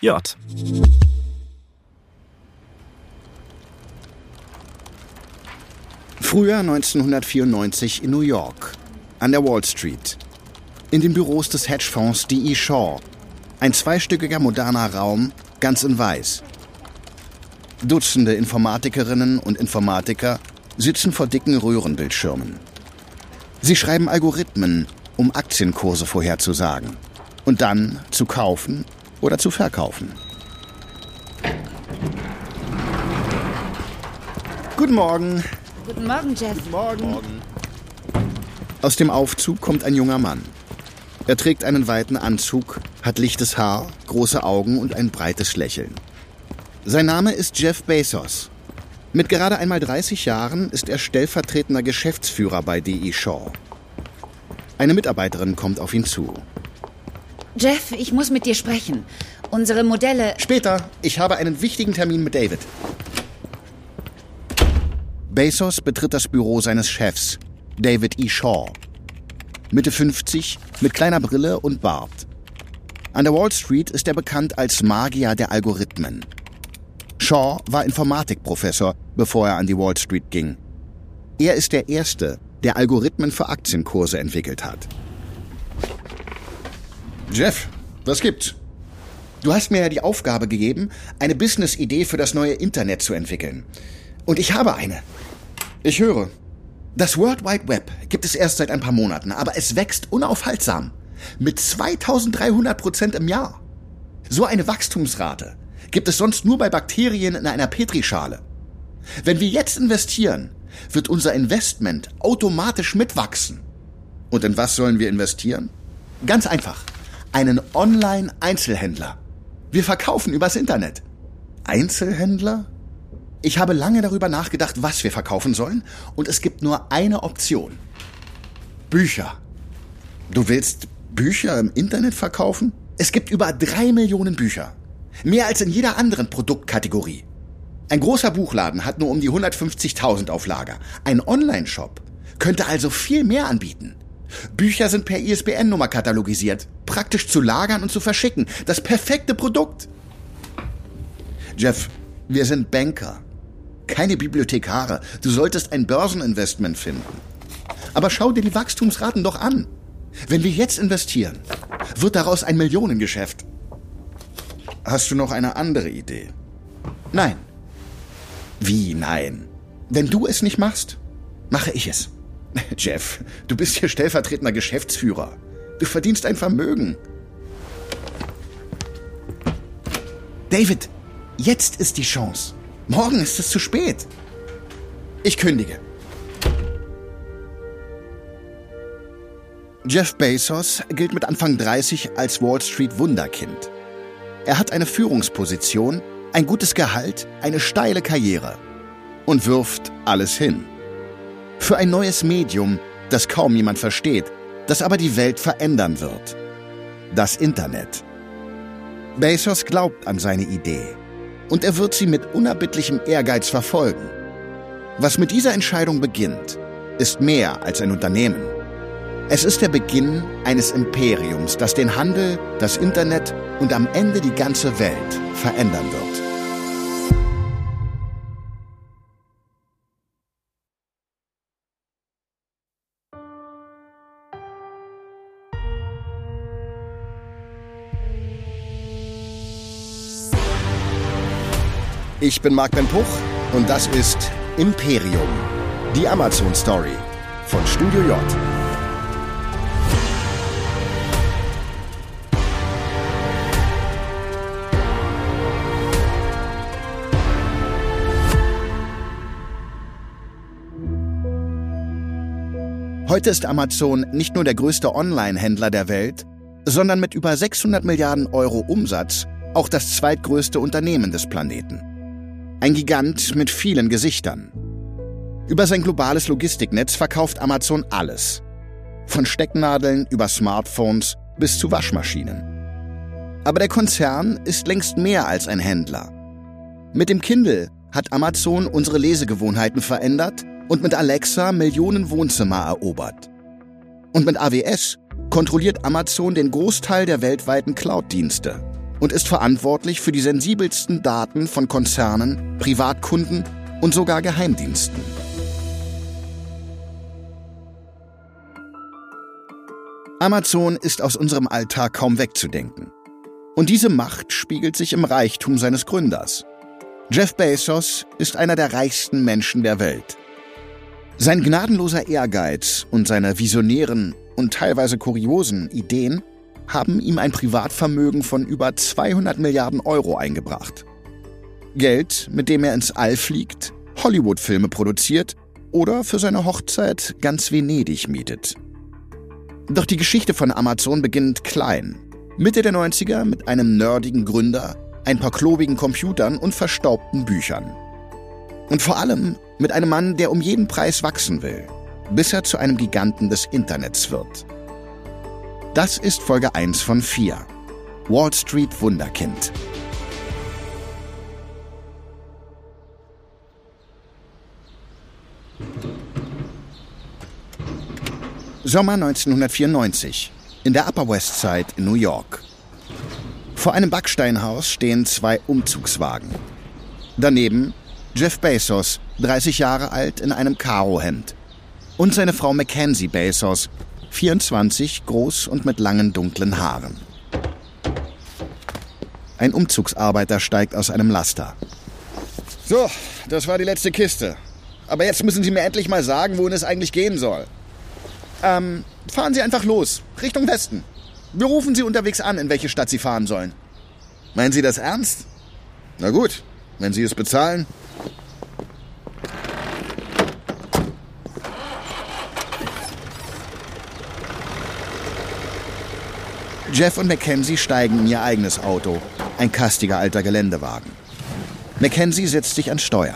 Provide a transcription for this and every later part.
J. Frühjahr 1994 in New York, an der Wall Street. In den Büros des Hedgefonds D.E. Shaw. Ein zweistöckiger moderner Raum, ganz in weiß. Dutzende Informatikerinnen und Informatiker sitzen vor dicken Röhrenbildschirmen. Sie schreiben Algorithmen, um Aktienkurse vorherzusagen und dann zu kaufen oder zu verkaufen. Guten Morgen. Guten Morgen, Jeff. Guten Morgen. Aus dem Aufzug kommt ein junger Mann. Er trägt einen weiten Anzug, hat lichtes Haar, große Augen und ein breites Lächeln. Sein Name ist Jeff Bezos. Mit gerade einmal 30 Jahren ist er stellvertretender Geschäftsführer bei D.E. Shaw. Eine Mitarbeiterin kommt auf ihn zu. Jeff, ich muss mit dir sprechen. Unsere Modelle... Später, ich habe einen wichtigen Termin mit David. Bezos betritt das Büro seines Chefs, David E. Shaw. Mitte 50, mit kleiner Brille und Bart. An der Wall Street ist er bekannt als Magier der Algorithmen. Shaw war Informatikprofessor, bevor er an die Wall Street ging. Er ist der Erste, der Algorithmen für Aktienkurse entwickelt hat. Jeff, was gibt's? Du hast mir ja die Aufgabe gegeben, eine Business-Idee für das neue Internet zu entwickeln. Und ich habe eine. Ich höre. Das World Wide Web gibt es erst seit ein paar Monaten, aber es wächst unaufhaltsam. Mit 2300% im Jahr. So eine Wachstumsrate gibt es sonst nur bei Bakterien in einer Petrischale. Wenn wir jetzt investieren, wird unser Investment automatisch mitwachsen. Und in was sollen wir investieren? Ganz einfach. Einen Online-Einzelhändler. Wir verkaufen übers Internet. Einzelhändler? Ich habe lange darüber nachgedacht, was wir verkaufen sollen, und es gibt nur eine Option. Bücher. Du willst Bücher im Internet verkaufen? Es gibt über 3 Millionen Bücher. Mehr als in jeder anderen Produktkategorie. Ein großer Buchladen hat nur um die 150.000 auf Lager. Ein Online-Shop könnte also viel mehr anbieten. Bücher sind per ISBN-Nummer katalogisiert, praktisch zu lagern und zu verschicken. Das perfekte Produkt. Jeff, wir sind Banker, keine Bibliothekare. Du solltest ein Börseninvestment finden. Aber schau dir die Wachstumsraten doch an. Wenn wir jetzt investieren, wird daraus ein Millionengeschäft. Hast du noch eine andere Idee? Nein. Wie nein? Wenn du es nicht machst, mache ich es. Jeff, du bist hier stellvertretender Geschäftsführer. Du verdienst ein Vermögen. David, jetzt ist die Chance. Morgen ist es zu spät. Ich kündige. Jeff Bezos gilt mit Anfang 30 als Wall Street Wunderkind. Er hat eine Führungsposition, ein gutes Gehalt, eine steile Karriere und wirft alles hin. Für ein neues Medium, das kaum jemand versteht, das aber die Welt verändern wird. Das Internet. Bezos glaubt an seine Idee und er wird sie mit unerbittlichem Ehrgeiz verfolgen. Was mit dieser Entscheidung beginnt, ist mehr als ein Unternehmen. Es ist der Beginn eines Imperiums, das den Handel, das Internet und am Ende die ganze Welt verändern wird. Ich bin Marc Ben Puch und das ist Imperium, die Amazon-Story von Studio J. Heute ist Amazon nicht nur der größte Online-Händler der Welt, sondern mit über 600 Milliarden Euro Umsatz auch das zweitgrößte Unternehmen des Planeten. Ein Gigant mit vielen Gesichtern. Über sein globales Logistiknetz verkauft Amazon alles. Von Stecknadeln über Smartphones bis zu Waschmaschinen. Aber der Konzern ist längst mehr als ein Händler. Mit dem Kindle hat Amazon unsere Lesegewohnheiten verändert und mit Alexa Millionen Wohnzimmer erobert. Und mit AWS kontrolliert Amazon den Großteil der weltweiten Cloud-Dienste. und ist verantwortlich für die sensibelsten Daten von Konzernen, Privatkunden und sogar Geheimdiensten. Amazon ist aus unserem Alltag kaum wegzudenken. Und diese Macht spiegelt sich im Reichtum seines Gründers. Jeff Bezos ist einer der reichsten Menschen der Welt. Sein gnadenloser Ehrgeiz und seine visionären und teilweise kuriosen Ideen haben ihm ein Privatvermögen von über 200 Milliarden Euro eingebracht. Geld, mit dem er ins All fliegt, Hollywood-Filme produziert oder für seine Hochzeit ganz Venedig mietet. Doch die Geschichte von Amazon beginnt klein. Mitte der 90er mit einem nerdigen Gründer, ein paar klobigen Computern und verstaubten Büchern. Und vor allem mit einem Mann, der um jeden Preis wachsen will, bis er zu einem Giganten des Internets wird. Das ist Folge 1 von 4. Wall Street Wunderkind. Sommer 1994, in der Upper West Side in New York. Vor einem Backsteinhaus stehen 2 Umzugswagen. Daneben Jeff Bezos, 30 Jahre alt, in einem Karohemd. Und seine Frau Mackenzie Bezos, 24, groß und mit langen, dunklen Haaren. Ein Umzugsarbeiter steigt aus einem Laster. So, das war die letzte Kiste. Aber jetzt müssen Sie mir endlich mal sagen, wohin es eigentlich gehen soll. Fahren Sie einfach los, Richtung Westen. Wir rufen Sie unterwegs an, in welche Stadt Sie fahren sollen. Meinen Sie das ernst? Na gut, wenn Sie es bezahlen. Jeff und Mackenzie steigen in ihr eigenes Auto, ein kastiger alter Geländewagen. Mackenzie setzt sich ans Steuer.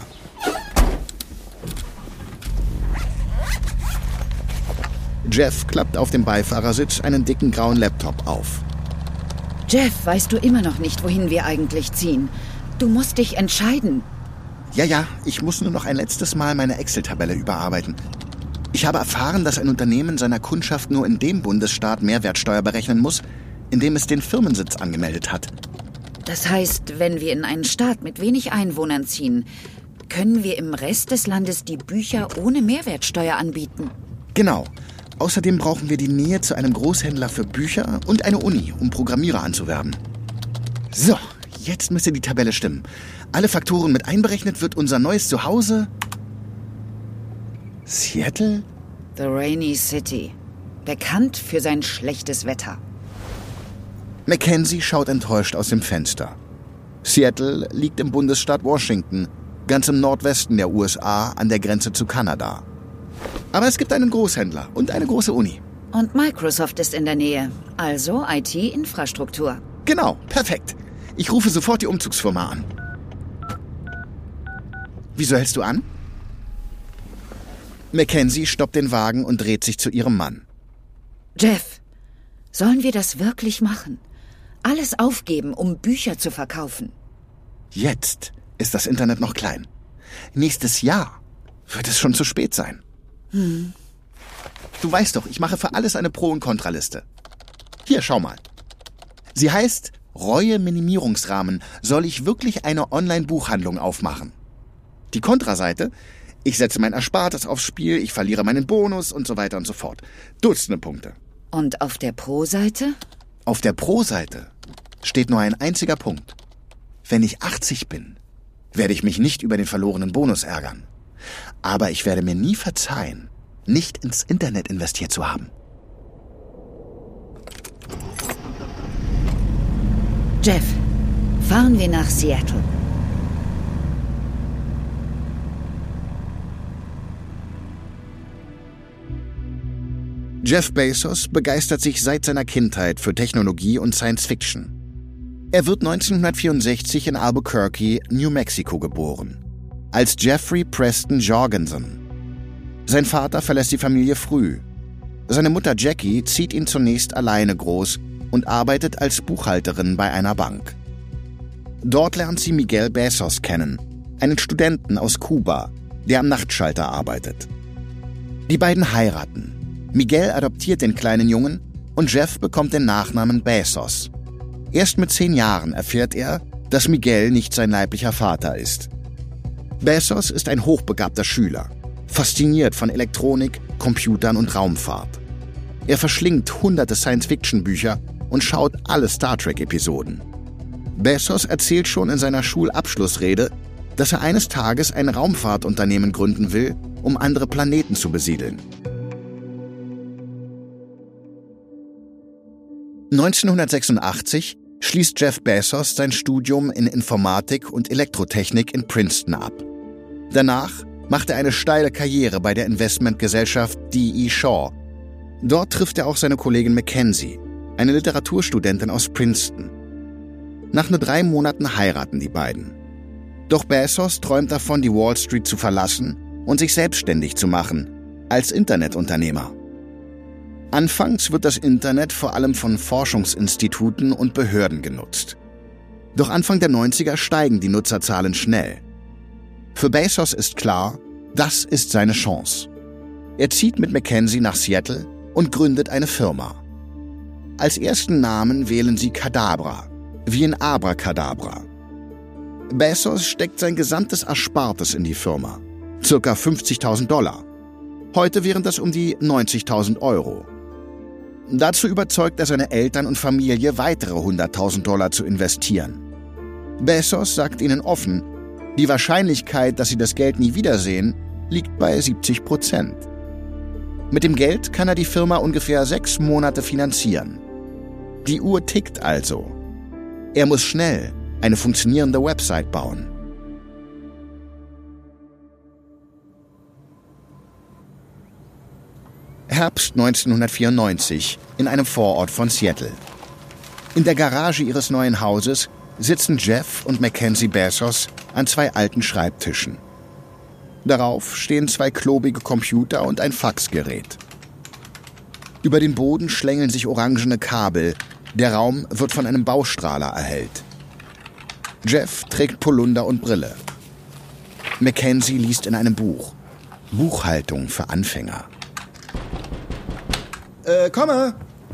Jeff klappt auf dem Beifahrersitz einen dicken grauen Laptop auf. Jeff, weißt du immer noch nicht, wohin wir eigentlich ziehen? Du musst dich entscheiden. Ja, ich muss nur noch ein letztes Mal meine Excel-Tabelle überarbeiten. Ich habe erfahren, dass ein Unternehmen seiner Kundschaft nur in dem Bundesstaat Mehrwertsteuer berechnen muss, in dem es den Firmensitz angemeldet hat. Das heißt, wenn wir in einen Staat mit wenig Einwohnern ziehen, können wir im Rest des Landes die Bücher ohne Mehrwertsteuer anbieten. Genau. Außerdem brauchen wir die Nähe zu einem Großhändler für Bücher und eine Uni, um Programmierer anzuwerben. So, jetzt müsste die Tabelle stimmen. Alle Faktoren mit einberechnet wird unser neues Zuhause Seattle? The Rainy City. Bekannt für sein schlechtes Wetter. Mackenzie schaut enttäuscht aus dem Fenster. Seattle liegt im Bundesstaat Washington, ganz im Nordwesten der USA, an der Grenze zu Kanada. Aber es gibt einen Großhändler und eine große Uni. Und Microsoft ist in der Nähe, also IT-Infrastruktur. Genau, perfekt. Ich rufe sofort die Umzugsfirma an. Wieso hältst du an? Mackenzie stoppt den Wagen und dreht sich zu ihrem Mann. Jeff, sollen wir das wirklich machen? Alles aufgeben, um Bücher zu verkaufen? Jetzt ist das Internet noch klein. Nächstes Jahr wird es schon zu spät sein. Du weißt doch, ich mache für alles eine Pro- und Kontraliste. Hier, schau mal. Sie heißt Reue-Minimierungsrahmen. Soll ich wirklich eine Online-Buchhandlung aufmachen? Die Kontraseite: ich setze mein Erspartes aufs Spiel, ich verliere meinen Bonus und so weiter und so fort. Dutzende Punkte. Und auf der Pro-Seite? Auf der Pro-Seite steht nur ein einziger Punkt. Wenn ich 80 bin, werde ich mich nicht über den verlorenen Bonus ärgern. Aber ich werde mir nie verzeihen, nicht ins Internet investiert zu haben. Jeff, fahren wir nach Seattle. Jeff Bezos begeistert sich seit seiner Kindheit für Technologie und Science Fiction. Er wird 1964 in Albuquerque, New Mexico geboren, als Jeffrey Preston Jorgensen. Sein Vater verlässt die Familie früh. Seine Mutter Jackie zieht ihn zunächst alleine groß und arbeitet als Buchhalterin bei einer Bank. Dort lernt sie Miguel Bezos kennen, einen Studenten aus Kuba, der am Nachtschalter arbeitet. Die beiden heiraten. Miguel adoptiert den kleinen Jungen und Jeff bekommt den Nachnamen Bezos. Erst mit 10 Jahren erfährt er, dass Miguel nicht sein leiblicher Vater ist. Bezos ist ein hochbegabter Schüler, fasziniert von Elektronik, Computern und Raumfahrt. Er verschlingt hunderte Science-Fiction-Bücher und schaut alle Star Trek-Episoden. Bezos erzählt schon in seiner Schulabschlussrede, dass er eines Tages ein Raumfahrtunternehmen gründen will, um andere Planeten zu besiedeln. 1986 schließt Jeff Bezos sein Studium in Informatik und Elektrotechnik in Princeton ab. Danach macht er eine steile Karriere bei der Investmentgesellschaft D.E. Shaw. Dort trifft er auch seine Kollegin Mackenzie, eine Literaturstudentin aus Princeton. Nach nur 3 Monaten heiraten die beiden. Doch Bezos träumt davon, die Wall Street zu verlassen und sich selbstständig zu machen, als Internetunternehmer. Anfangs wird das Internet vor allem von Forschungsinstituten und Behörden genutzt. Doch Anfang der 90er steigen die Nutzerzahlen schnell. Für Bezos ist klar, das ist seine Chance. Er zieht mit Mackenzie nach Seattle und gründet eine Firma. Als ersten Namen wählen sie Kadabra, wie in Abracadabra. Bezos steckt sein gesamtes Erspartes in die Firma, ca. $50.000. Heute wären das um die 90.000 €. Dazu überzeugt er seine Eltern und Familie, weitere $100.000 zu investieren. Bezos sagt ihnen offen, die Wahrscheinlichkeit, dass sie das Geld nie wiedersehen, liegt bei 70%. Mit dem Geld kann er die Firma ungefähr 6 Monate finanzieren. Die Uhr tickt also. Er muss schnell eine funktionierende Website bauen. Herbst 1994 in einem Vorort von Seattle. In der Garage ihres neuen Hauses sitzen Jeff und Mackenzie Bezos an 2 alten Schreibtischen. Darauf stehen 2 klobige Computer und ein Faxgerät. Über den Boden schlängeln sich orangene Kabel. Der Raum wird von einem Baustrahler erhellt. Jeff trägt Polunder und Brille. Mackenzie liest in einem Buch. Buchhaltung für Anfänger. Komme!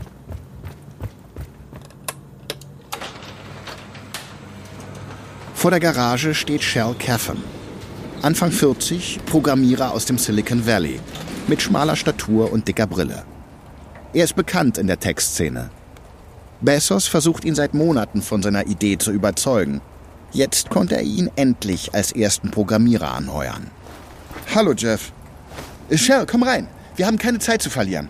Vor der Garage steht Shel Caffin. Anfang 40, Programmierer aus dem Silicon Valley, mit schmaler Statur und dicker Brille. Er ist bekannt in der Tech-Szene. Bezos versucht ihn seit Monaten von seiner Idee zu überzeugen. Jetzt konnte er ihn endlich als ersten Programmierer anheuern. Hallo Jeff. Shel, komm rein. Wir haben keine Zeit zu verlieren.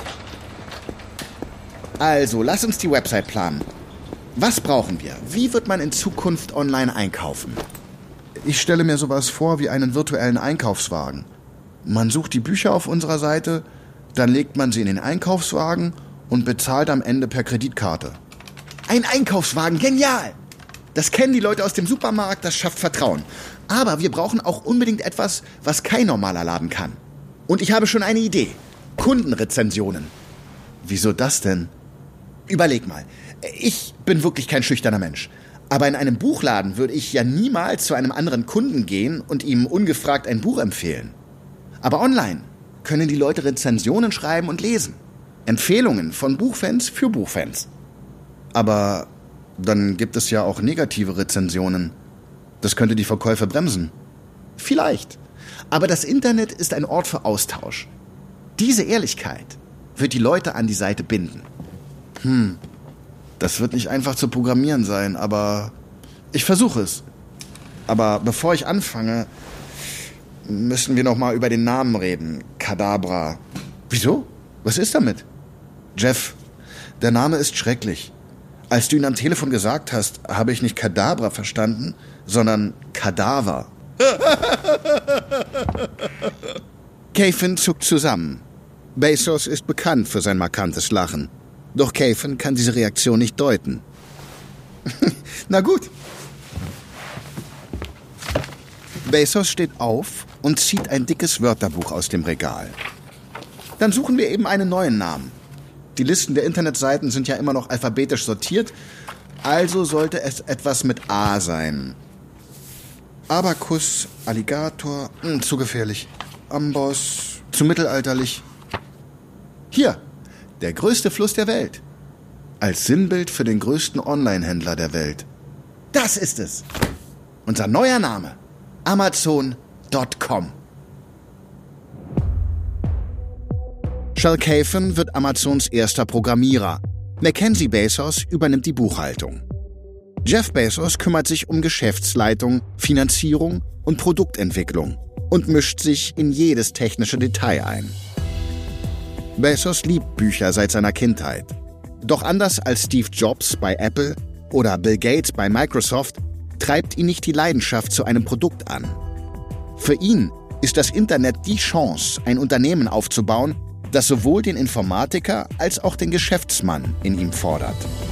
Also, lass uns die Website planen. Was brauchen wir? Wie wird man in Zukunft online einkaufen? Ich stelle mir sowas vor wie einen virtuellen Einkaufswagen. Man sucht die Bücher auf unserer Seite, dann legt man sie in den Einkaufswagen und bezahlt am Ende per Kreditkarte. Ein Einkaufswagen, genial! Das kennen die Leute aus dem Supermarkt, das schafft Vertrauen. Aber wir brauchen auch unbedingt etwas, was kein normaler Laden kann. Und ich habe schon eine Idee. Kundenrezensionen. Wieso das denn? Überleg mal, ich bin wirklich kein schüchterner Mensch. Aber in einem Buchladen würde ich ja niemals zu einem anderen Kunden gehen und ihm ungefragt ein Buch empfehlen. Aber online können die Leute Rezensionen schreiben und lesen. Empfehlungen von Buchfans für Buchfans. Aber dann gibt es ja auch negative Rezensionen. Das könnte die Verkäufe bremsen. Vielleicht. Aber das Internet ist ein Ort für Austausch. Diese Ehrlichkeit wird die Leute an die Seite binden. Das wird nicht einfach zu programmieren sein, aber ich versuche es. Aber bevor ich anfange, müssen wir noch mal über den Namen reden. Kadabra. Wieso? Was ist damit? Jeff, der Name ist schrecklich. Als du ihn am Telefon gesagt hast, habe ich nicht Kadabra verstanden, sondern Kadaver. Caffin zuckt zusammen. Bezos ist bekannt für sein markantes Lachen. Doch Caffin kann diese Reaktion nicht deuten. Na gut. Bezos steht auf und zieht ein dickes Wörterbuch aus dem Regal. Dann suchen wir eben einen neuen Namen. Die Listen der Internetseiten sind ja immer noch alphabetisch sortiert, also sollte es etwas mit A sein. Abacus, Alligator, zu gefährlich. Amboss, zu mittelalterlich. Hier, der größte Fluss der Welt. als Sinnbild für den größten Online-Händler der Welt. Das ist es. Unser neuer Name. Amazon.com. Shel Caven wird Amazons erster Programmierer. Mackenzie Bezos übernimmt die Buchhaltung. Jeff Bezos kümmert sich um Geschäftsleitung, Finanzierung und Produktentwicklung und mischt sich in jedes technische Detail ein. Bezos liebt Bücher seit seiner Kindheit. Doch anders als Steve Jobs bei Apple oder Bill Gates bei Microsoft treibt ihn nicht die Leidenschaft zu einem Produkt an. Für ihn ist das Internet die Chance, ein Unternehmen aufzubauen, das sowohl den Informatiker als auch den Geschäftsmann in ihm fordert.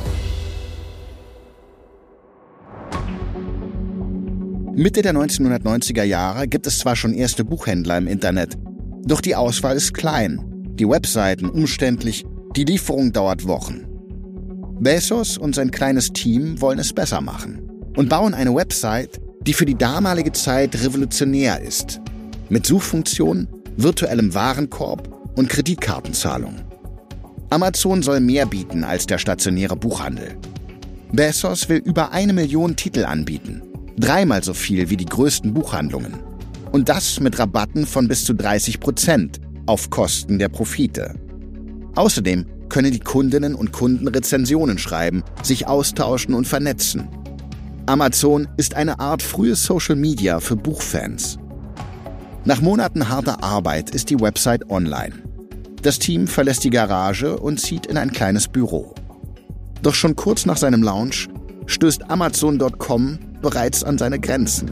Mitte der 1990er Jahre gibt es zwar schon erste Buchhändler im Internet, doch die Auswahl ist klein, die Webseiten umständlich, die Lieferung dauert Wochen. Bezos und sein kleines Team wollen es besser machen und bauen eine Website, die für die damalige Zeit revolutionär ist, mit Suchfunktion, virtuellem Warenkorb und Kreditkartenzahlung. Amazon soll mehr bieten als der stationäre Buchhandel. Bezos will über 1 Million Titel anbieten, 3-mal so viel wie die größten Buchhandlungen. Und das mit Rabatten von bis zu 30% auf Kosten der Profite. Außerdem können die Kundinnen und Kunden Rezensionen schreiben, sich austauschen und vernetzen. Amazon ist eine Art frühes Social Media für Buchfans. Nach Monaten harter Arbeit ist die Website online. Das Team verlässt die Garage und zieht in ein kleines Büro. Doch schon kurz nach seinem Launch stößt Amazon.com bereits an seine Grenzen.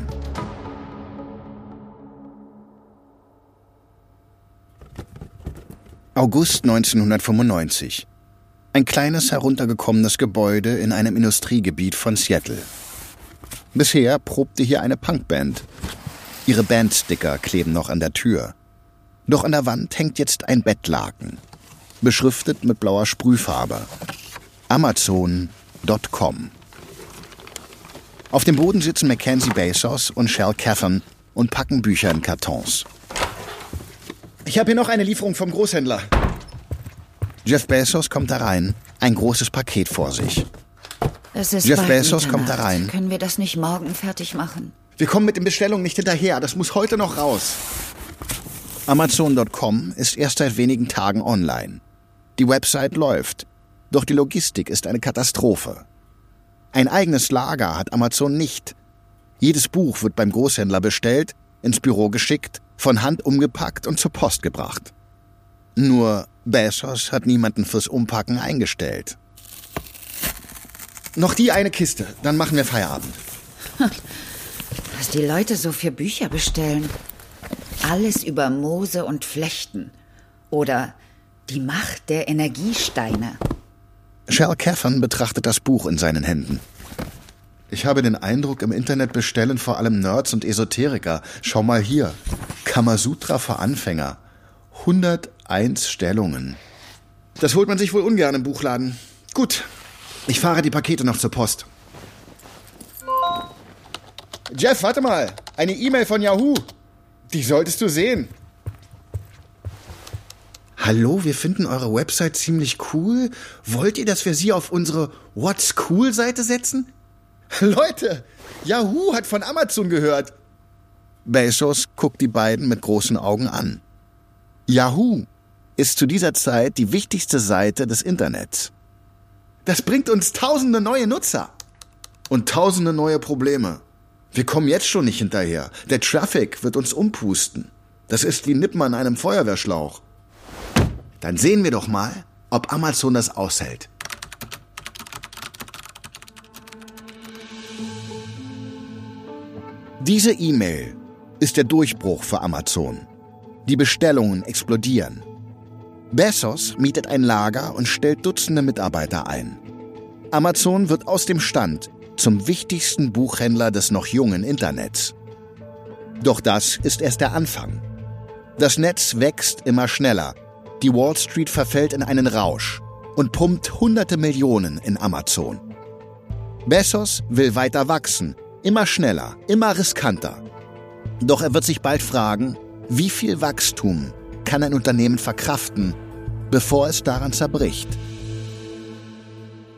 August 1995. Ein kleines, heruntergekommenes Gebäude in einem Industriegebiet von Seattle. Bisher probte hier eine Punkband. Ihre Bandsticker kleben noch an der Tür. Doch an der Wand hängt jetzt ein Bettlaken, beschriftet mit blauer Sprühfarbe. Amazon.com. Auf dem Boden sitzen Mackenzie Bezos und Shel Caven und packen Bücher in Kartons. Ich habe hier noch eine Lieferung vom Großhändler. Jeff Bezos kommt da rein, ein großes Paket vor sich. Es ist Jeff Bezos kommt da rein. Können wir das nicht morgen fertig machen? Wir kommen mit den Bestellungen nicht hinterher, das muss heute noch raus. Amazon.com ist erst seit wenigen Tagen online. Die Website läuft, doch die Logistik ist eine Katastrophe. Ein eigenes Lager hat Amazon nicht. Jedes Buch wird beim Großhändler bestellt, ins Büro geschickt, von Hand umgepackt und zur Post gebracht. Nur Bezos hat niemanden fürs Umpacken eingestellt. Noch die eine Kiste, dann machen wir Feierabend. Was die Leute so für Bücher bestellen. Alles über Moose und Flechten. Oder die Macht der Energiesteine. Shel Caven betrachtet das Buch in seinen Händen. Ich habe den Eindruck, im Internet bestellen vor allem Nerds und Esoteriker. Schau mal hier. Kamasutra für Anfänger. 101 Stellungen. Das holt man sich wohl ungern im Buchladen. Gut, ich fahre die Pakete noch zur Post. Jeff, warte mal. Eine E-Mail von Yahoo. Die solltest du sehen. Hallo, wir finden eure Website ziemlich cool. Wollt ihr, dass wir sie auf unsere What's Cool-Seite setzen? Leute, Yahoo hat von Amazon gehört. Bezos guckt die beiden mit großen Augen an. Yahoo ist zu dieser Zeit die wichtigste Seite des Internets. Das bringt uns tausende neue Nutzer. Und tausende neue Probleme. Wir kommen jetzt schon nicht hinterher. Der Traffic wird uns umpusten. Das ist wie Nippen an einem Feuerwehrschlauch. Dann sehen wir doch mal, ob Amazon das aushält. Diese E-Mail ist der Durchbruch für Amazon. Die Bestellungen explodieren. Bezos mietet ein Lager und stellt Dutzende Mitarbeiter ein. Amazon wird aus dem Stand zum wichtigsten Buchhändler des noch jungen Internets. Doch das ist erst der Anfang. Das Netz wächst immer schneller. Die Wall Street verfällt in einen Rausch und pumpt hunderte Millionen in Amazon. Bezos will weiter wachsen, immer schneller, immer riskanter. Doch er wird sich bald fragen, wie viel Wachstum kann ein Unternehmen verkraften, bevor es daran zerbricht?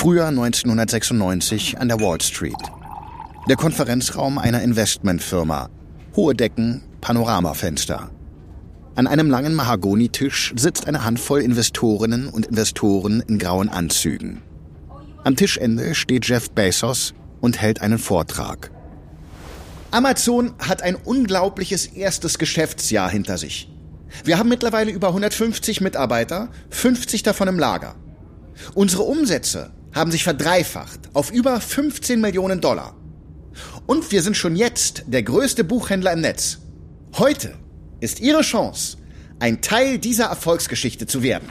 Frühjahr 1996 an der Wall Street. Der Konferenzraum einer Investmentfirma. Hohe Decken, Panoramafenster. An einem langen Mahagonitisch sitzt eine Handvoll Investorinnen und Investoren in grauen Anzügen. Am Tischende steht Jeff Bezos und hält einen Vortrag. Amazon hat ein unglaubliches erstes Geschäftsjahr hinter sich. Wir haben mittlerweile über 150 Mitarbeiter, 50 davon im Lager. Unsere Umsätze haben sich verdreifacht auf über 15 Millionen $. Und wir sind schon jetzt der größte Buchhändler im Netz. Heute ist Ihre Chance, ein Teil dieser Erfolgsgeschichte zu werden.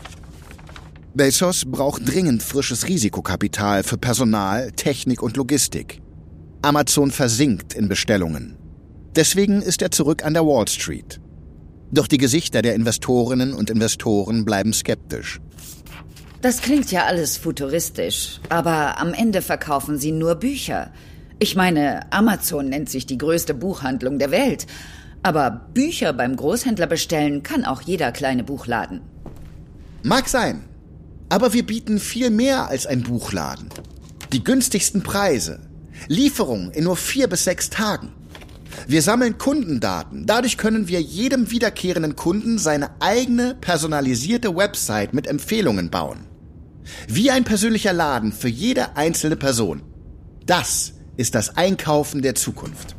Bezos braucht dringend frisches Risikokapital für Personal, Technik und Logistik. Amazon versinkt in Bestellungen. Deswegen ist er zurück an der Wall Street. Doch die Gesichter der Investorinnen und Investoren bleiben skeptisch. Das klingt ja alles futuristisch, aber am Ende verkaufen sie nur Bücher. Ich meine, Amazon nennt sich die größte Buchhandlung der Welt, aber Bücher beim Großhändler bestellen kann auch jeder kleine Buchladen. Mag sein, aber wir bieten viel mehr als ein Buchladen. Die günstigsten Preise, Lieferung in nur 4 bis 6 Tagen. Wir sammeln Kundendaten. Dadurch können wir jedem wiederkehrenden Kunden seine eigene personalisierte Website mit Empfehlungen bauen. Wie ein persönlicher Laden für jede einzelne Person. Das ist das Einkaufen der Zukunft.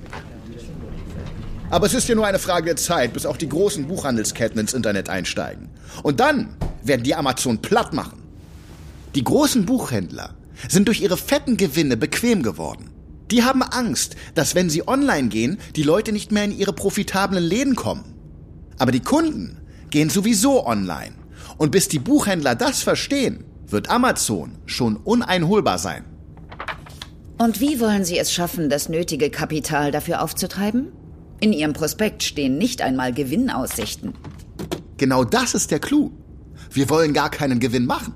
Aber es ist ja nur eine Frage der Zeit, bis auch die großen Buchhandelsketten ins Internet einsteigen. Und dann werden die Amazon platt machen. Die großen Buchhändler sind durch ihre fetten Gewinne bequem geworden. Die haben Angst, dass wenn sie online gehen, die Leute nicht mehr in ihre profitablen Läden kommen. Aber die Kunden gehen sowieso online. Und bis die Buchhändler das verstehen, wird Amazon schon uneinholbar sein. Und wie wollen Sie es schaffen, das nötige Kapital dafür aufzutreiben? In Ihrem Prospekt stehen nicht einmal Gewinnaussichten. Genau das ist der Clou. Wir wollen gar keinen Gewinn machen.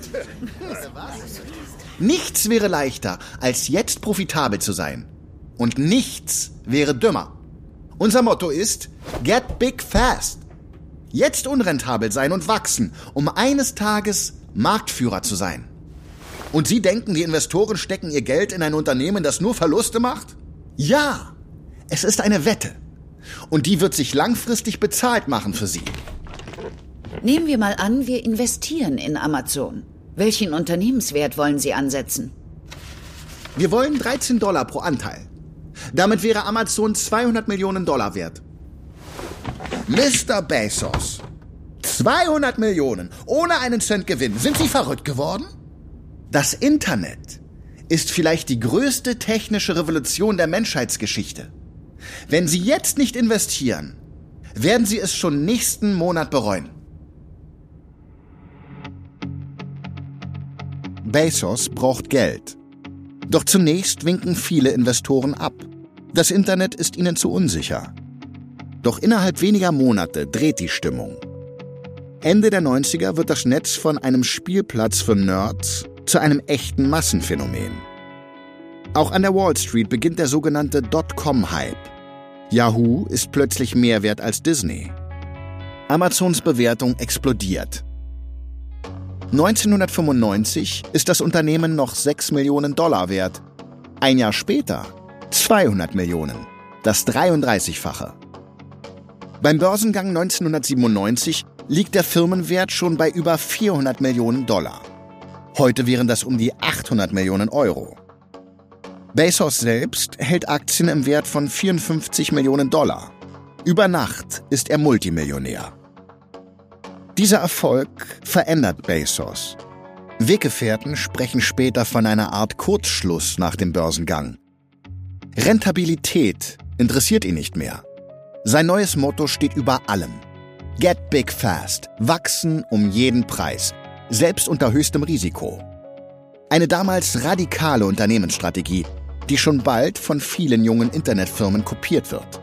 Nichts wäre leichter, als jetzt profitabel zu sein. Und nichts wäre dümmer. Unser Motto ist Get Big Fast. Jetzt unrentabel sein und wachsen, um eines Tages Marktführer zu sein. Und Sie denken, die Investoren stecken ihr Geld in ein Unternehmen, das nur Verluste macht? Ja, es ist eine Wette. Und die wird sich langfristig bezahlt machen für Sie. Nehmen wir mal an, wir investieren in Amazon. Welchen Unternehmenswert wollen Sie ansetzen? Wir wollen $13 pro Anteil. Damit wäre Amazon $200 Millionen wert. Mr. Bezos, 200 Millionen ohne einen Cent Gewinn. Sind Sie verrückt geworden? Das Internet ist vielleicht die größte technische Revolution der Menschheitsgeschichte. Wenn Sie jetzt nicht investieren, werden Sie es schon nächsten Monat bereuen. Bezos braucht Geld. Doch zunächst winken viele Investoren ab. Das Internet ist ihnen zu unsicher. Doch innerhalb weniger Monate dreht die Stimmung. Ende der 90er wird das Netz von einem Spielplatz für Nerds zu einem echten Massenphänomen. Auch an der Wall Street beginnt der sogenannte Dotcom-Hype. Yahoo ist plötzlich mehr wert als Disney. Amazons Bewertung explodiert. 1995 ist das Unternehmen noch $6 Millionen wert. Ein Jahr später 200 Millionen, das 33-fache. Beim Börsengang 1997 liegt der Firmenwert schon bei über $400 Millionen. Heute wären das um die 800 Millionen Euro. Bezos selbst hält Aktien im Wert von $54 Millionen. Über Nacht ist er Multimillionär. Dieser Erfolg verändert Bezos. Weggefährten sprechen später von einer Art Kurzschluss nach dem Börsengang. Rentabilität interessiert ihn nicht mehr. Sein neues Motto steht über allem. Get big fast, wachsen um jeden Preis, selbst unter höchstem Risiko. Eine damals radikale Unternehmensstrategie, die schon bald von vielen jungen Internetfirmen kopiert wird.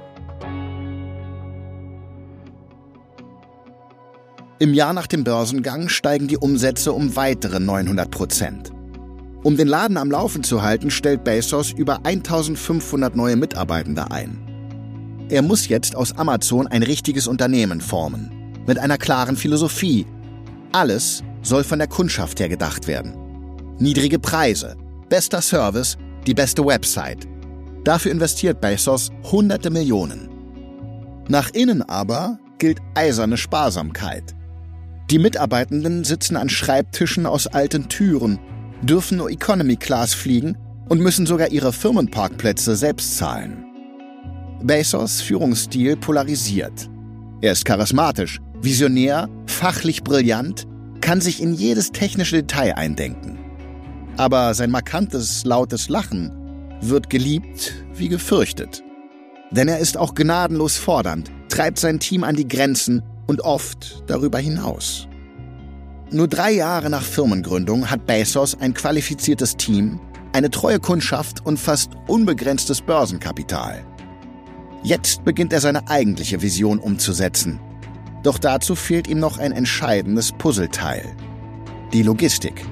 Im Jahr nach dem Börsengang steigen die Umsätze um weitere 900%. Um den Laden am Laufen zu halten, stellt Bezos über 1500 neue Mitarbeitende ein. Er muss jetzt aus Amazon ein richtiges Unternehmen formen, mit einer klaren Philosophie. Alles soll von der Kundschaft her gedacht werden. Niedrige Preise, bester Service, die beste Website. Dafür investiert Bezos hunderte Millionen. Nach innen aber gilt eiserne Sparsamkeit. Die Mitarbeitenden sitzen an Schreibtischen aus alten Türen, dürfen nur Economy Class fliegen und müssen sogar ihre Firmenparkplätze selbst zahlen. Bezos' Führungsstil polarisiert. Er ist charismatisch, visionär, fachlich brillant, kann sich in jedes technische Detail eindenken. Aber sein markantes, lautes Lachen wird geliebt wie gefürchtet. Denn er ist auch gnadenlos fordernd, treibt sein Team an die Grenzen und oft darüber hinaus. Nur 3 Jahre nach Firmengründung hat Bezos ein qualifiziertes Team, eine treue Kundschaft und fast unbegrenztes Börsenkapital. Jetzt beginnt er seine eigentliche Vision umzusetzen. Doch dazu fehlt ihm noch ein entscheidendes Puzzleteil: die Logistik.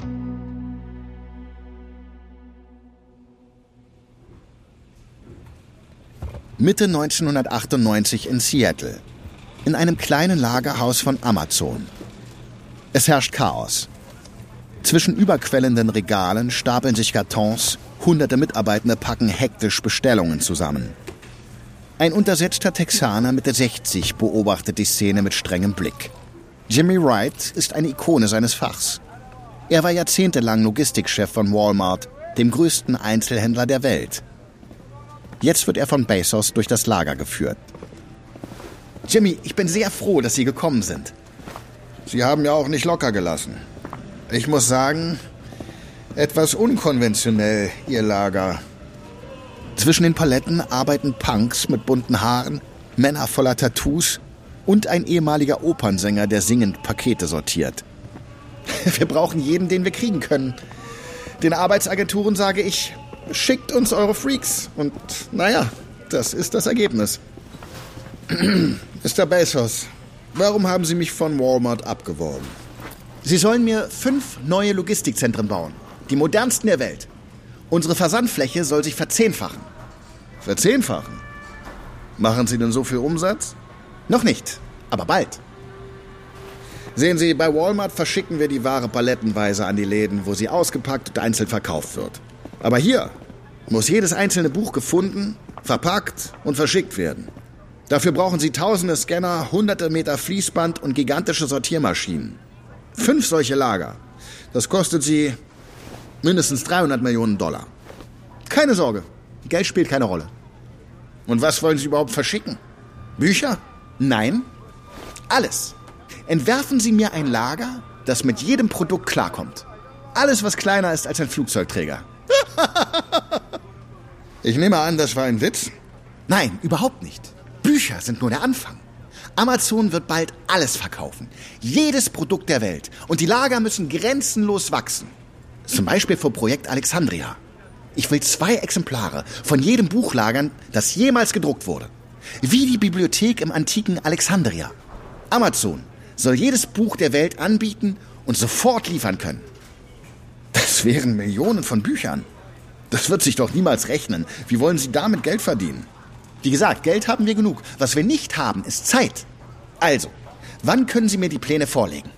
Mitte 1998 in Seattle, in einem kleinen Lagerhaus von Amazon. Es herrscht Chaos. Zwischen überquellenden Regalen stapeln sich Kartons, hunderte Mitarbeitende packen hektisch Bestellungen zusammen. Ein untersetzter Texaner Mitte 60 beobachtet die Szene mit strengem Blick. Jimmy Wright ist eine Ikone seines Fachs. Er war jahrzehntelang Logistikchef von Walmart, dem größten Einzelhändler der Welt. Jetzt wird er von Bezos durch das Lager geführt. Jimmy, ich bin sehr froh, dass Sie gekommen sind. Sie haben ja auch nicht locker gelassen. Ich muss sagen, etwas unkonventionell, Ihr Lager. Zwischen den Paletten arbeiten Punks mit bunten Haaren, Männer voller Tattoos und ein ehemaliger Opernsänger, der singend Pakete sortiert. Wir brauchen jeden, den wir kriegen können. Den Arbeitsagenturen sage ich: Schickt uns eure Freaks. Und naja, das ist das Ergebnis. Mr. Bezos, warum haben Sie mich von Walmart abgeworben? Sie sollen mir 5 neue Logistikzentren bauen. Die modernsten der Welt. Unsere Versandfläche soll sich verzehnfachen. Verzehnfachen? Machen Sie denn so viel Umsatz? Noch nicht, aber bald. Sehen Sie, bei Walmart verschicken wir die Ware palettenweise an die Läden, wo sie ausgepackt und einzeln verkauft wird. Aber hier muss jedes einzelne Buch gefunden, verpackt und verschickt werden. Dafür brauchen Sie tausende Scanner, hunderte Meter Fließband und gigantische Sortiermaschinen. 5 solche Lager. Das kostet Sie mindestens $300 Millionen. Keine Sorge, Geld spielt keine Rolle. Und was wollen Sie überhaupt verschicken? Bücher? Nein, alles. Entwerfen Sie mir ein Lager, das mit jedem Produkt klarkommt. Alles, was kleiner ist als ein Flugzeugträger. Ich nehme an, das war ein Witz? Nein, überhaupt nicht. Bücher sind nur der Anfang. Amazon wird bald alles verkaufen. Jedes Produkt der Welt. Und die Lager müssen grenzenlos wachsen. Zum Beispiel für Projekt Alexandria. Ich will 2 Exemplare von jedem Buch lagern, das jemals gedruckt wurde. Wie die Bibliothek im antiken Alexandria. Amazon soll jedes Buch der Welt anbieten und sofort liefern können. Das wären Millionen von Büchern. Das wird sich doch niemals rechnen. Wie wollen Sie damit Geld verdienen? Wie gesagt, Geld haben wir genug. Was wir nicht haben, ist Zeit. Also, wann können Sie mir die Pläne vorlegen?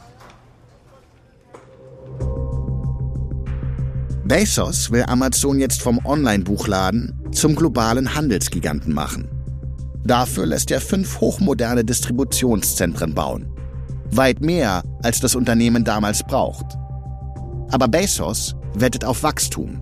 Bezos will Amazon jetzt vom Online-Buchladen zum globalen Handelsgiganten machen. Dafür lässt er 5 hochmoderne Distributionszentren bauen. Weit mehr, als das Unternehmen damals braucht. Aber Bezos wettet auf Wachstum.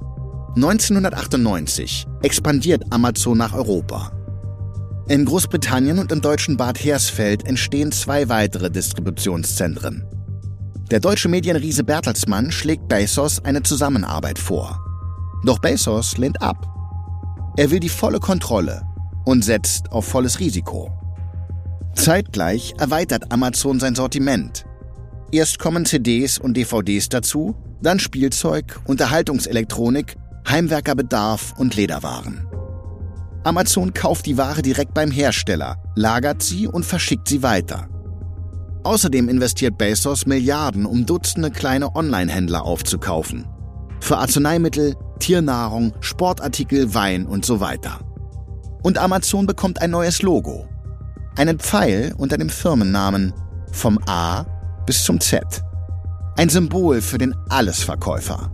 1998 expandiert Amazon nach Europa. In Großbritannien und im deutschen Bad Hersfeld entstehen 2 weitere Distributionszentren. Der deutsche Medienriese Bertelsmann schlägt Bezos eine Zusammenarbeit vor. Doch Bezos lehnt ab. Er will die volle Kontrolle und setzt auf volles Risiko. Zeitgleich erweitert Amazon sein Sortiment. Erst kommen CDs und DVDs dazu, dann Spielzeug, Unterhaltungselektronik, Heimwerkerbedarf und Lederwaren. Amazon kauft die Ware direkt beim Hersteller, lagert sie und verschickt sie weiter. Außerdem investiert Bezos Milliarden, um Dutzende kleine Online-Händler aufzukaufen. Für Arzneimittel, Tiernahrung, Sportartikel, Wein und so weiter. Und Amazon bekommt ein neues Logo. Einen Pfeil unter dem Firmennamen vom A bis zum Z. Ein Symbol für den Allesverkäufer.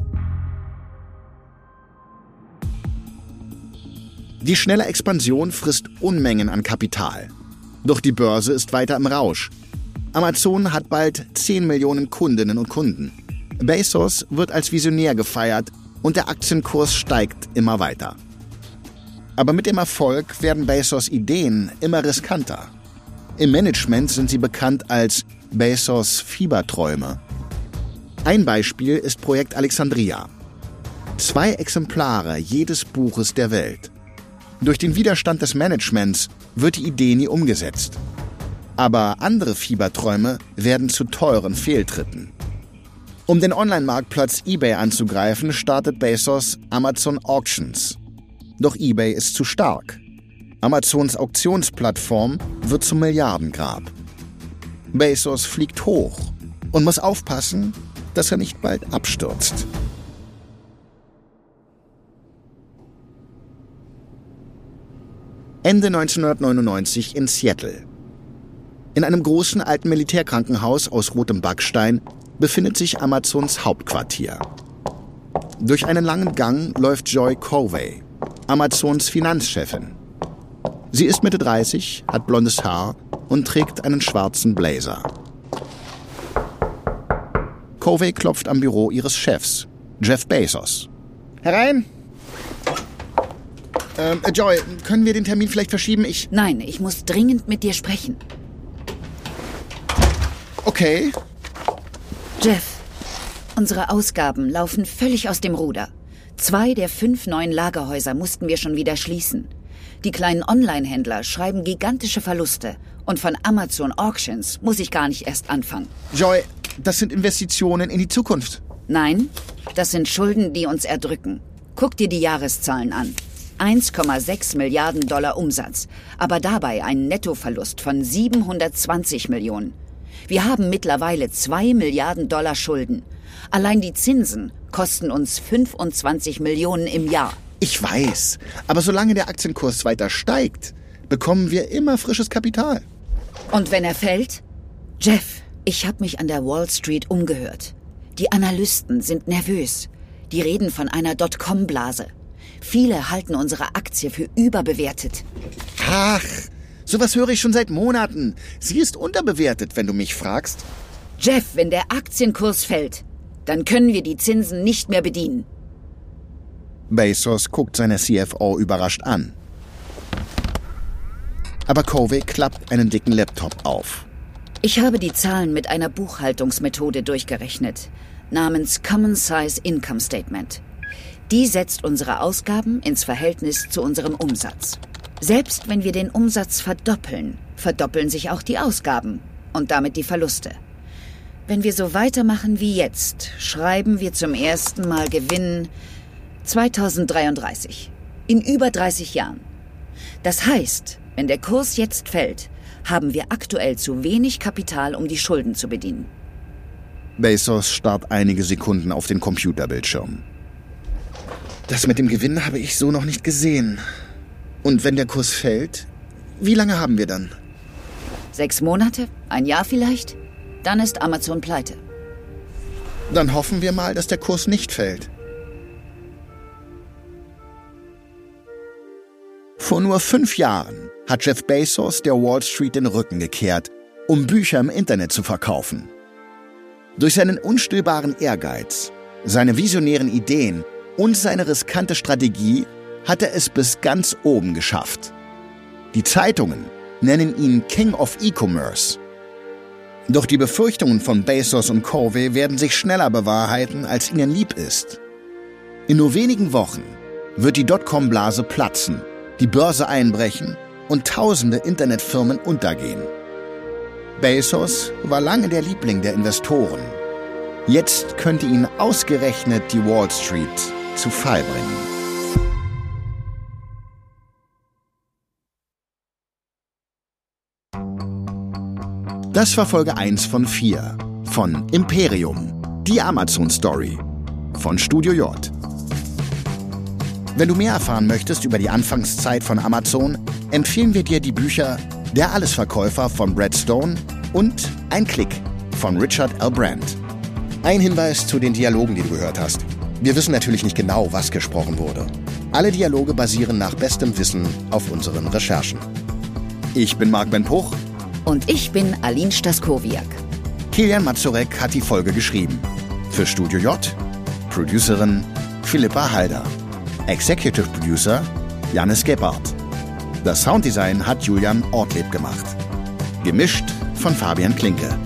Die schnelle Expansion frisst Unmengen an Kapital. Doch die Börse ist weiter im Rausch. Amazon hat bald 10 Millionen Kundinnen und Kunden. Bezos wird als Visionär gefeiert und der Aktienkurs steigt immer weiter. Aber mit dem Erfolg werden Bezos' Ideen immer riskanter. Im Management sind sie bekannt als Bezos Fieberträume. Ein Beispiel ist Projekt Alexandria. 2 Exemplare jedes Buches der Welt. Durch den Widerstand des Managements wird die Idee nie umgesetzt. Aber andere Fieberträume werden zu teuren Fehltritten. Um den Online-Marktplatz eBay anzugreifen, startet Bezos Amazon Auctions. Doch eBay ist zu stark. Amazons Auktionsplattform wird zum Milliardengrab. Bezos fliegt hoch und muss aufpassen, dass er nicht bald abstürzt. Ende 1999 in Seattle. In einem großen alten Militärkrankenhaus aus rotem Backstein befindet sich Amazons Hauptquartier. Durch einen langen Gang läuft Joy Covey, Amazons Finanzchefin. Sie ist Mitte 30, hat blondes Haar und trägt einen schwarzen Blazer. Covey klopft am Büro ihres Chefs, Jeff Bezos. Herein! Joy, können wir den Termin vielleicht verschieben? Nein, ich muss dringend mit dir sprechen. Okay. Jeff, unsere Ausgaben laufen völlig aus dem Ruder. 2 der 5 neuen Lagerhäuser mussten wir schon wieder schließen. Die kleinen Online-Händler schreiben gigantische Verluste. Und von Amazon Auctions muss ich gar nicht erst anfangen. Joy, das sind Investitionen in die Zukunft. Nein, das sind Schulden, die uns erdrücken. Guck dir die Jahreszahlen an. 1,6 Milliarden Dollar Umsatz, aber dabei einen Nettoverlust von 720 Millionen. Wir haben mittlerweile 2 Milliarden Dollar Schulden. Allein die Zinsen kosten uns 25 Millionen im Jahr. Ich weiß, aber solange der Aktienkurs weiter steigt, bekommen wir immer frisches Kapital. Und wenn er fällt? Jeff, ich habe mich an der Wall Street umgehört. Die Analysten sind nervös. Die reden von einer Dotcom-Blase. Viele halten unsere Aktie für überbewertet. Ach, sowas höre ich schon seit Monaten. Sie ist unterbewertet, wenn du mich fragst. Jeff, wenn der Aktienkurs fällt, dann können wir die Zinsen nicht mehr bedienen. Bezos guckt seine CFO überrascht an. Aber Covey klappt einen dicken Laptop auf. Ich habe die Zahlen mit einer Buchhaltungsmethode durchgerechnet, namens Common Size Income Statement. Die setzt unsere Ausgaben ins Verhältnis zu unserem Umsatz. Selbst wenn wir den Umsatz verdoppeln, verdoppeln sich auch die Ausgaben und damit die Verluste. Wenn wir so weitermachen wie jetzt, schreiben wir zum ersten Mal Gewinn 2033, in über 30 Jahren. Das heißt, wenn der Kurs jetzt fällt, haben wir aktuell zu wenig Kapital, um die Schulden zu bedienen. Bezos starrt einige Sekunden auf den Computerbildschirm. Das mit dem Gewinn habe ich so noch nicht gesehen. Und wenn der Kurs fällt, wie lange haben wir dann? 6 Monate? Ein Jahr vielleicht? Dann ist Amazon pleite. Dann hoffen wir mal, dass der Kurs nicht fällt. Vor nur 5 Jahren hat Jeff Bezos der Wall Street den Rücken gekehrt, um Bücher im Internet zu verkaufen. Durch seinen unstillbaren Ehrgeiz, seine visionären Ideen und seine riskante Strategie hat er es bis ganz oben geschafft. Die Zeitungen nennen ihn King of E-Commerce. Doch die Befürchtungen von Bezos und Covey werden sich schneller bewahrheiten, als ihnen lieb ist. In nur wenigen Wochen wird die Dotcom-Blase platzen, die Börse einbrechen und tausende Internetfirmen untergehen. Bezos war lange der Liebling der Investoren. Jetzt könnte ihn ausgerechnet die Wall Street zu Fall bringen. Das war Folge 1 von 4 von Imperium, die Amazon-Story von Studio J. Wenn du mehr erfahren möchtest über die Anfangszeit von Amazon, empfehlen wir dir die Bücher Der Allesverkäufer von Brad Stone und Ein Klick von Richard L. Brandt. Ein Hinweis zu den Dialogen, die du gehört hast. Wir wissen natürlich nicht genau, was gesprochen wurde. Alle Dialoge basieren nach bestem Wissen auf unseren Recherchen. Ich bin Marc Ben Puch. Und ich bin Aline Staskowiak. Kilian Mazurek hat die Folge geschrieben. Für Studio J, Producerin Philippa Halder. Executive Producer Jannis Gebhardt. Das Sounddesign hat Julian Ortlieb gemacht. Gemischt von Fabian Klinke.